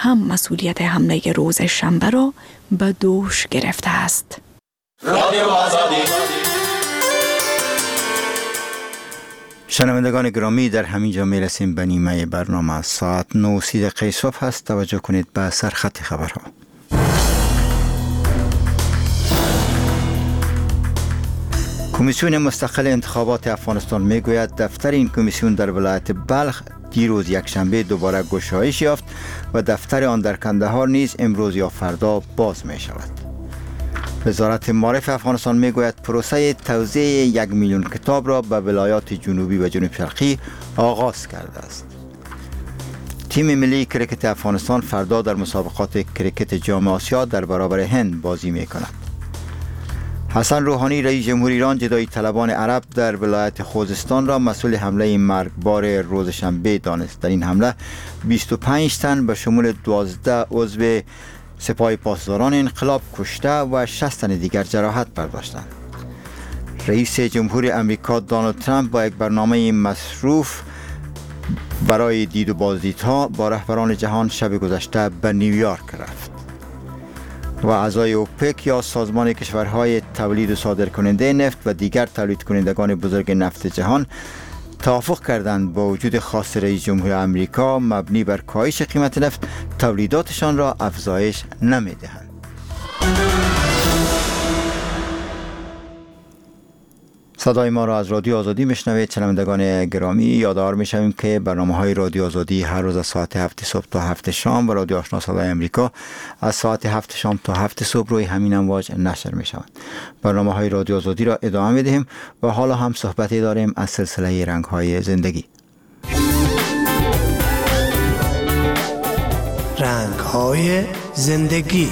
هم مسئولیت حمله روز شنبه را به دوش گرفته است. رادیو آزادی. شنوندگان گرامی، در همین جا می رسیم به نیمه برنامه. ساعت 9:30 صبح است. توجه کنید به سرخط خبرها. کمیسیون مستقل انتخابات افغانستان می گوید دفتر این کمیسیون در ولایت بلخ دیروز یکشنبه دوباره گشایش یافت و دفتر آن در کندهار نیز امروز یا فردا باز می شود. وزارت معارف افغانستان می گوید پروسه توزیع 1 میلیون کتاب را به ولایات جنوبی و جنوب شرقی آغاز کرده است. تیم ملی کرکت افغانستان فردا در مسابقات کرکت جام آسیا در برابر هند بازی می کند. حسن روحانی رئیس جمهور ایران جدایی طلبان عرب در ولایت خوزستان را مسئول حمله مرگبار روز شنبه دانست. در این حمله 25 تن به شمول 12 عضو سپاه پاسداران انقلاب کشته و 60 تن دیگر جراحت برداشتند. رئیس جمهور امریکا دونالد ترامپ با یک برنامه مصروف برای دید و بازدیدها با رهبران جهان شب گذشته به نیویورک رفت. و اعضای اوپک یا سازمان کشورهای تولید و صادر کننده نفت و دیگر تولید کنندگان بزرگ نفت جهان توافق کردند با وجود خواست رئیس جمهور امریکا مبنی بر کاهش قیمت نفت تولیداتشان را افزایش نمی‌دهند. صدای ما را از رادیو آزادی میشنوید. شنوندگان گرامی، یادآور میشویم که برنامه‌های رادیو آزادی هر روز از ساعت 7 صبح تا 7 شام و رادیو آشنا صدای امریکا از ساعت 7 شام تا 7 صبح روی همین امواج نشر میشوند. برنامه‌های رادیو آزادی را ادامه میدهیم و حالا هم صحبتی داریم از سلسله رنگ‌های زندگی. رنگ‌های زندگی.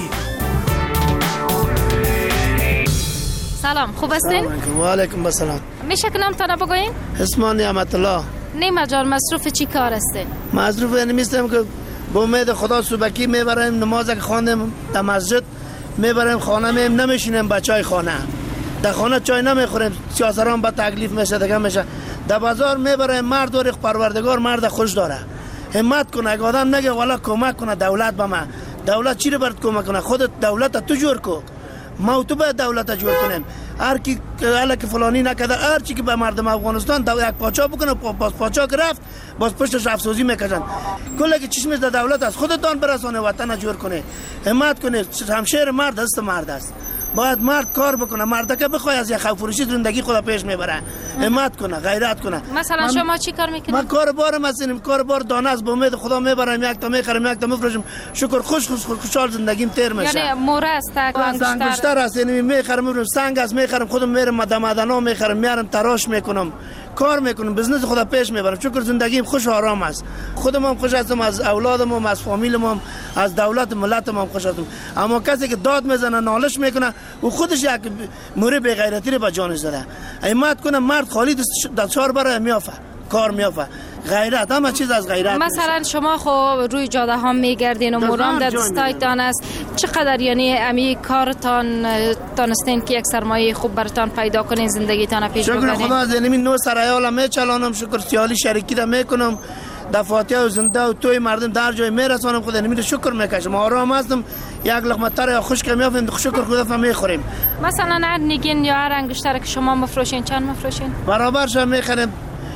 سلام، خوب هستین؟ و علیکم السلام. میشه که نامتان بگوین؟ اسم نعمت الله. نیمه جان مصروف چی کار هستین؟ مصروف نمیستم که با امید خدا صبحکی میبریم نماز که خواندیم در مسجد میبریم خانه میم نمیشینیم بچهای خانه در خانه چای نمیخوریم سیاسران با تکلیف میشه دیگه میشه در بازار میبریم مرد و پروردگار مرد خوش داره همت کنه اگه آدم نگه والا کمک کنه دولت به من دولت چی رو برات کمک کنه خودت دولت تو جور کو ما تو باید دولت جور کنیم هر کی که فلانی نکرده هر چی که به مردم افغانستان یک پاچا بکنه باز پاچا که رفت باز پشتش افسوزی میکشن کله که چشمش در دولت است خودتان برسانه وطن جور کنه همت کنه همشهر مرد است مرد است باید مرد کار بکنه مرد که بخواد از یک خوفروشی زندگی خدا پیش میبره همت کنه غیرت کنه مثلا شما چی کار میکنید من کار بارم هستیم کار بار دانه است به امید خدا میبرم یک تا میخرم یک تا میفروشم شکر خوشحال زندگیم تیر میشه یعنی موره است انگشتر است یعنی میخرم میفروشم سنگ است میخرم خودم میرم معدنا میخرم میارم تراش میکنم کار میکنم بزنس خدا پیش میبرم شکر زندگیم خوش و آرام است خودم هم خوش هستم از اولادم از فامیلم از دولت ملتم هم خوش هستم اما کسی که داد میزنه نالش میکنه و خودش یک موره بی غیرتی رو به جانش زده همت کنه مرد خالی دستار برای میافه کار میافه غیرت همه چیز از غیرت مثلا شما خب روی جاده ها میگردین و مرام در دستایتان است چقدر یعنی امی کارتان تانستین که یک سرمایه خوب براتان پیدا کنین زندگیتان پیش ببرین شکر خدا از اینمی نو سرایالا میچلانم شکر سیالی شریکی را میکنم دفاتر و زنده و توی مردم در جای میرسانم خدا نمیده شکر میکشم آرام هستم یک لقمه تر یا خشک میافم شکر خدا فهم میخوریم مثلا هر نگین یا هر انگشتر که شما مفروشین چند مفروشین برابرش میخریم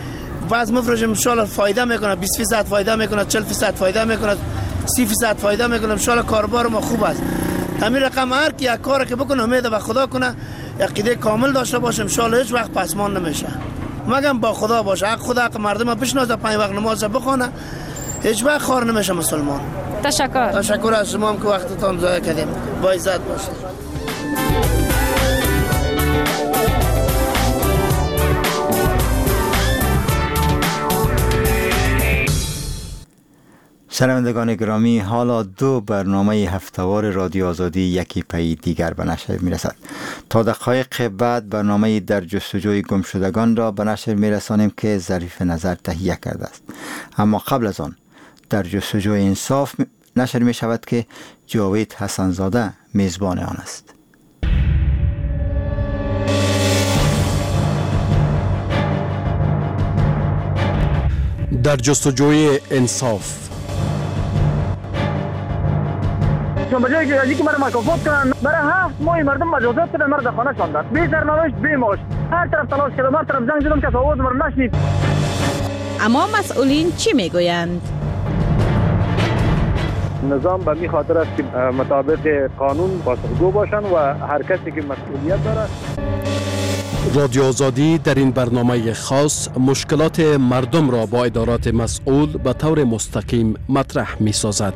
بعض مفروشیم ان شاء الله فایده میکنه 20% فایده میکنه 40% فایده میکنه 30% فایده میکنه ان شاء الله کاربار ما خوب است همین رقم هر کی یک کاری که بکنه امید به خدا کنه عقیده کامل داشته باشه ان شاء الله هیچ وقت پسمان نمیشه مگم با خدا باشه حق خدا حق مردم بشناسه 5 وقت نماز بخونه هیچ وقت خار نمیشه مسلمان تشکر از شما که وقتتون ضایع کردیم با عزت باشید شنوندگان گرامی حالا 2 برنامه هفتهوار رادیو آزادی یکی پی دیگر به نشر میرسد تا دقایق بعد برنامه در جستجوی گمشدگان را به نشر میرسانیم که ظریف نظر تهیه کرده است اما قبل از آن در جستجوی انصاف نشر می شود که جاوید حسن زاده میزبان آن است در جستجوی انصاف شما به جای اینکه مرا مکافات کنن برای 7 ماه مردم مجازات کردن، مرا در خانه شوندن بی سرنوشت بی معاش. هر طرف تلاش کردم، هر طرف زنگ زدم که آواز مرا نشنید. اما مسئولین چی میگویند؟ نظام به می خاطر است که مطابق قانون پاسخگو باشن و هر کسی که مسئولیت داره. رادیو آزادی در این برنامه خاص مشکلات مردم را با ادارات مسئول به طور مستقیم مطرح می سازد.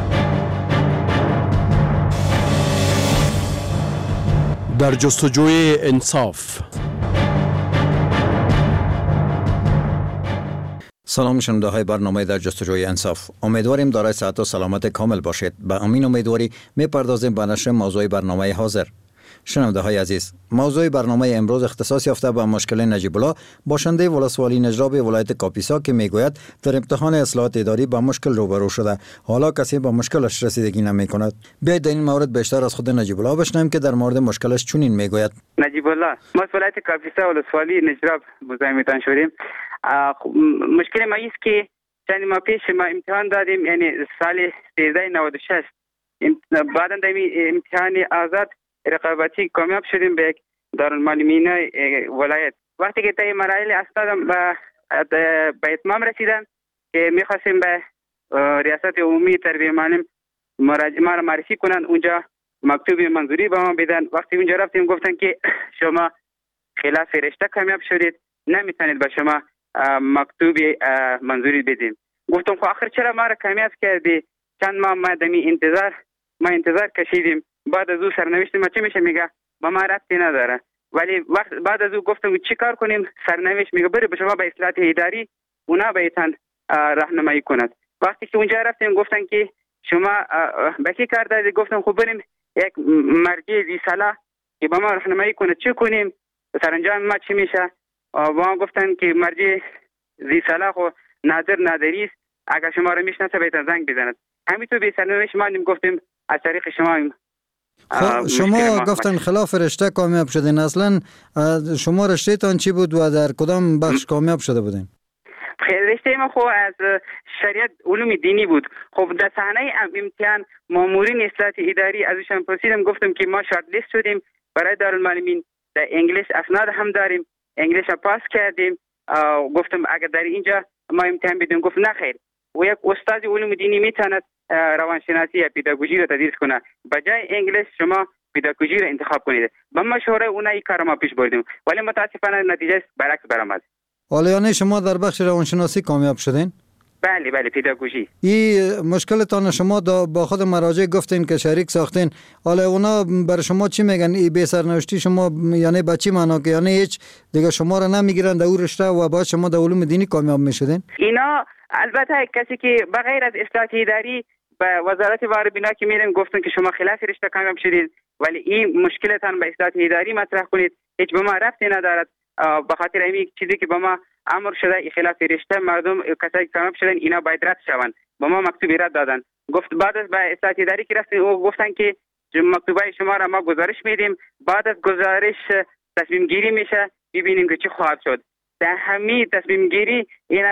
در جستجوی انصاف. سلام شنونده های برنامه در جستجوی انصاف. امیدواریم دارای صحت و سلامت کامل باشید. به امین امیدواری میپردازیم به نشر موضوع برنامه حاضر. شنونده های عزیز، موضوع برنامه امروز اختصاص یافته به مشکل نجیب الله، باشنده ولسوالی نجراب ولایت کاپیسا که میگوید در امتحان اصلاحات اداری با مشکل روبرو شده، حالا کسی با مشکلش رسیدگی نمی کند. بیایید در این مورد بیشتر از خود نجیب الله بشنویم که در مورد مشکلش چنین میگوید. نجیب الله، ما از ولایت کاپیسا ولسوالی نجراب مزاحمتان شدیم. مشکل ما است که چند ماه پیش ما امتحان دادیم، یعنی سال 1396. بعد از امتحان آزاد رقابتی کامیاب شدیم به یک دارالمعلمین ولایت. وقتی که طی مراحل اسنادم به اتمام رسیدن که میخواستیم به ریاست عمومی تربیه معلم ما را معرفی کنن، اونجا مکتوب منظوری به ما بدن. وقتی اونجا رفتیم گفتن که شما خلاف رشته کامیاب شدید، نمیتونید به شما مکتوب منظوری بدیم. گفتم خب آخر چرا ما را کامیاب کردی؟ چند ماه ما انتظار کشیدیم. بعد از او سرنوشت ما چی میشه؟ میگه با ما ربطی نداره. ولی بعد از او گفتم چی کار کنیم؟ سرنوشت میگه بری به شما به اصلاحات اداری، اونا بهتون راهنمایی کند. وقتی که اونجا رفتیم گفتن که شما به کی کار دارید؟ گفتم خب بریم یک مرجع ذی صلاح که با ما راهنمایی کنه چی کنیم، سرانجام ما چی میشه. و ما گفتن که مرجع ذی صلاح و نادری است، اگر شما رو میشناسه بهتون زنگ بزند. همینطور به سرنوشت ما گفتیم از طریق شما گفتن خلاف رشته کامیاب شدین. اصلا شما رشته تان چی بود و در کدام بخش کامیاب شده بودین؟ رشته ما خب از شریعت علوم دینی بود. خب در صحنه امتحان مامورین اصلاحات اداری ازشان پرسیدم، گفتم که ما شارت لیست شدیم برای دارالمعلمین، در انگلیس اسناد هم داریم، انگلیس پاس کردیم. گفتم اگر در اینجا ما امتحان بدیم، گفت نه خیر، و یک استاد علوم دینی میتواند روانشناسی یا پداگوژی را تدریس کنه، بجای انگلیس شما پداگوژی را انتخاب کنید. با مشوره اونها این کار ما پیش بردیم، ولی متاسفانه نتیجه برعکس برآمد. حالا یعنی شما در بخش روانشناسی کامیاب شدین؟ بله پداگوژی. این مشکلتان شما با خود مراجع گفتین که شریک ساختین، حالا اونا بر شما چی میگن؟ این بی سرنوشتی شما یعنی به چی معنا که یعنی هیچ دیگه شما را نمیگیرن در اون رشته و بعد شما در علوم دینی کامیاب میشدین؟ اینا البته کسی که بغیر از اصلاحات اداری به وزارت وار بنا که میرن گفتن که شما خلاف رشته کامیاب شدید، ولی این مشکلتان به اصلاحات اداری مطرح کنید، هیچ به ما ربطی ندارد. به خاطر همین چیزی که به ما امر شده خلاف رشته مردم کسایی کامیاب شدن اینا باید رد شوند، به ما مکتوب رد دادن. گفت بعد از به اصلاحات اداری که رفتیم او گفتن که مکتوبای شما را ما گزارش میدیم، بعد از گزارش تصمیم گیری میشه، ببینیم که چی خواهد شد. در همین تصمیم گیری اینا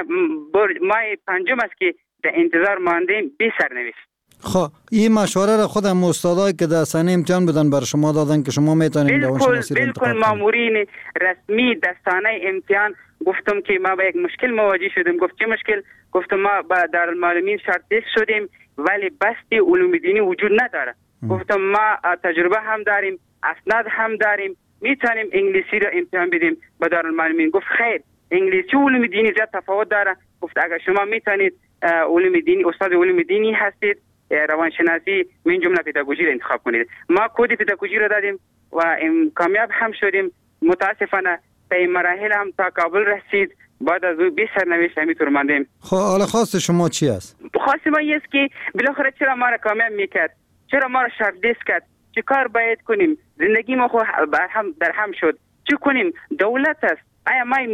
ماه پنجم است که در انتظار ماندیم بی سرنوشت. خب این مشوره را خود استادایی که در سنه امتحان بودن بر شما دادن که شما میتونید روانشناسی را انتخاب کنید؟ مامورین رسمی در سنه امتحان گفتم که ما با یک مشکل مواجه شدیم. گفت چه مشکل؟ گفتم ما با دارالمعلمین شارت لیست شدیم ولی بسط علوم دینی وجود نداره. گفتم ما تجربه هم داریم، اسناد هم داریم، میتونیم انگلیسی را امتحان بدیم با دارالمعلمین. گفت خیر، انگلیسی و علوم دینی زیاد تفاوت داره. گفت اگر شما میتونید علوم دینی، استاد علوم دینی هستید، روانشناسی من جمله پداگوژی را انتخاب کنید. ما کد پداگوژی را دادیم و کامیاب هم شدیم. متاسفانه طی مراحل هم تا کابل رسید، بعد از او 20 سرنوشت همینطور ماندیم. خب حالا خواست شما چی است؟ خواست ما است که بالاخره چرا ما را کامیاب میکرد، چرا ما را شارت لیست کرد، چه کار باید کنیم؟ زندگی ما خو در هم شد، چه کنیم؟ دولت است، آیا ما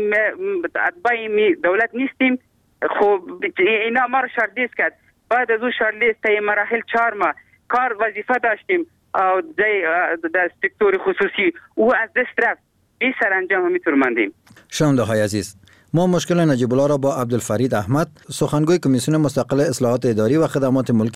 اتباع دولت نیستیم؟ خب اینا ما را شارت لیست کرد. بعد از او شارت لیست طی مراحل 4 ماه کار وظیفه داشتیم در سکتور خصوصی، او از دست رفت، بی سرانجام همینطور ماندیم. شنونده های عزیز، ما مشکل نجیب الله را با عبدالفرید احمد، سخنگوی کمیسیون مستقل اصلاحات اداری و خدمات ملکی